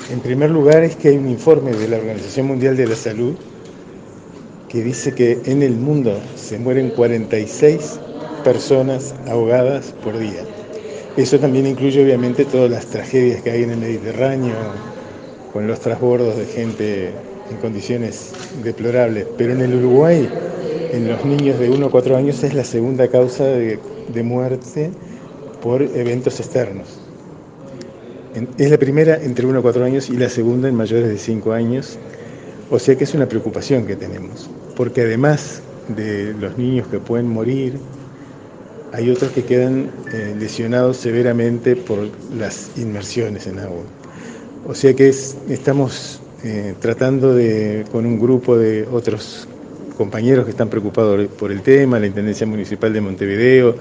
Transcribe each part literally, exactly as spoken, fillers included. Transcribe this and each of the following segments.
En primer lugar es que hay un informe de la Organización Mundial de la Salud que dice que en el mundo se mueren cuarenta y seis personas ahogadas por día. Eso también incluye obviamente todas las tragedias que hay en el Mediterráneo, con los transbordos de gente en condiciones deplorables. Pero en el Uruguay, en los niños de uno a cuatro años, es la segunda causa de, de muerte por eventos externos. Es la primera entre uno a cuatro años y la segunda en mayores de cinco años. O sea que es una preocupación que tenemos, porque además de los niños que pueden morir, hay otros que quedan eh, lesionados severamente por las inmersiones en agua. O sea que es, estamos eh, tratando de, con un grupo de otros compañeros que están preocupados por el tema, la Intendencia Municipal de Montevideo,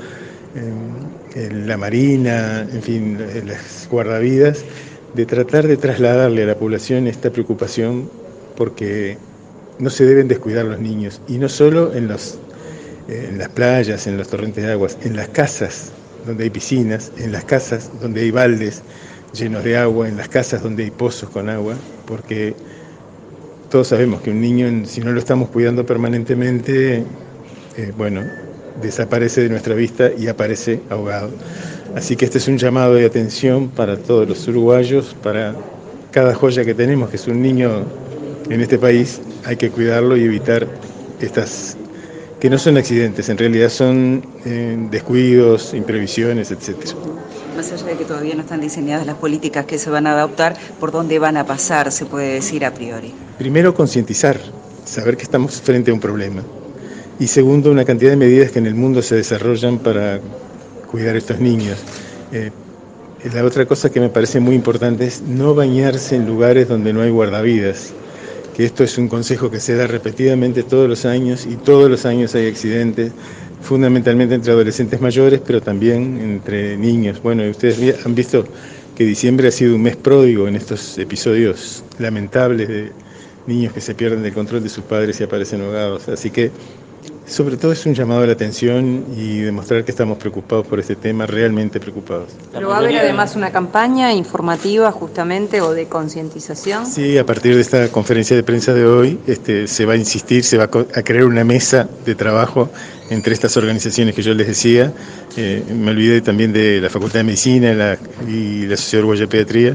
eh, la Marina, en fin, las guardavidas, de tratar de trasladarle a la población esta preocupación, porque no se deben descuidar los niños, y no solo en, los, eh, en las playas, en los torrentes de aguas, en las casas donde hay piscinas, en las casas donde hay baldes llenos de agua, en las casas donde hay pozos con agua, porque todos sabemos que un niño, si no lo estamos cuidando permanentemente, eh, bueno, desaparece de nuestra vista y aparece ahogado. Así que este es un llamado de atención para todos los uruguayos, para cada joya que tenemos, que es un niño en este país. Hay que cuidarlo y evitar estas, que no son accidentes, en realidad son eh, descuidos, imprevisiones, etcétera. Más allá de que todavía no están diseñadas las políticas que se van a adoptar, ¿por dónde van a pasar, se puede decir a priori? Primero, concientizar, saber que estamos frente a un problema. Y segundo, una cantidad de medidas que en el mundo se desarrollan para cuidar a estos niños. Eh, la otra cosa que me parece muy importante es no bañarse en lugares donde no hay guardavidas, que esto es un consejo que se da repetidamente todos los años, y todos los años hay accidentes, fundamentalmente entre adolescentes mayores, pero también entre niños. Bueno, ustedes han visto que diciembre ha sido un mes pródigo en estos episodios lamentables de niños que se pierden del control de sus padres y aparecen ahogados. Así que, sobre todo, es un llamado a la atención y demostrar que estamos preocupados por este tema, realmente preocupados. ¿Pero va a haber además una campaña informativa justamente o de concientización? Sí, a partir de esta conferencia de prensa de hoy este, se va a insistir, se va a, a crear una mesa de trabajo entre estas organizaciones que yo les decía. Eh, me olvidé también de la Facultad de Medicina la, y la Sociedad Uruguaya de Pediatría,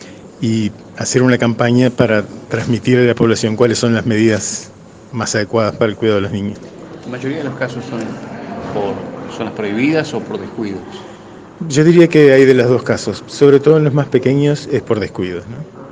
y hacer una campaña para transmitir a la población cuáles son las medidas más adecuadas para el cuidado de los niños. La mayoría de los casos son por zonas prohibidas o por descuidos. Yo diría que hay de los dos casos, sobre todo en los más pequeños es por descuidos,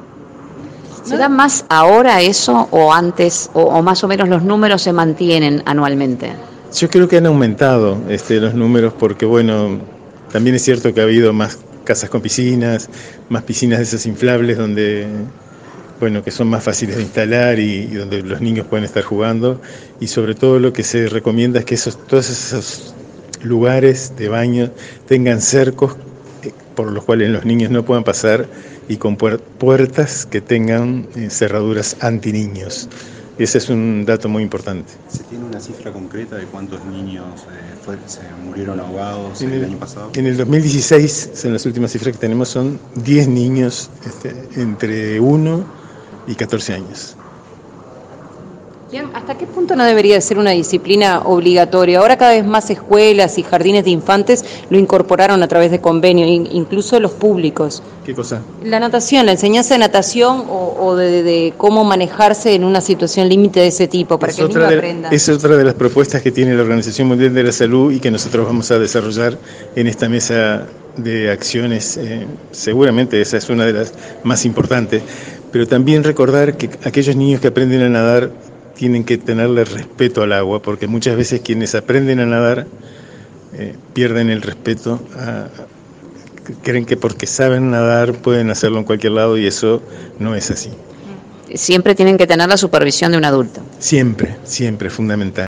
¿no? ¿Se da más ahora eso o antes, o, o más o menos los números se mantienen anualmente? Yo creo que han aumentado este, los números porque, bueno, también es cierto que ha habido más casas con piscinas, más piscinas de esas inflables donde, bueno, que son más fáciles de instalar y, y donde los niños pueden estar jugando, y sobre todo lo que se recomienda es que esos, todos esos lugares de baño tengan cercos por los cuales los niños no puedan pasar, y con puertas que tengan eh, cerraduras anti-niños. Ese es un dato muy importante. ¿Se tiene una cifra concreta de cuántos niños eh, fue, se murieron ahogados en el, el año pasado? En el dos mil dieciséis, en las últimas cifras que tenemos, son diez niños este, entre uno y catorce años. Bien, ¿hasta qué punto no debería de ser una disciplina obligatoria? Ahora cada vez más escuelas y jardines de infantes lo incorporaron a través de convenio, incluso los públicos. ¿Qué cosa? La natación, la enseñanza de natación o, o de, de cómo manejarse en una situación límite de ese tipo, para es que el niño de, aprenda. Es otra de las propuestas que tiene la Organización Mundial de la Salud y que nosotros vamos a desarrollar en esta mesa de acciones. Eh, seguramente esa es una de las más importantes, pero también recordar que aquellos niños que aprenden a nadar tienen que tenerle respeto al agua, porque muchas veces quienes aprenden a nadar eh, pierden el respeto, a, a, creen que porque saben nadar pueden hacerlo en cualquier lado, y eso no es así. Siempre tienen que tener la supervisión de un adulto. Siempre, siempre, fundamental.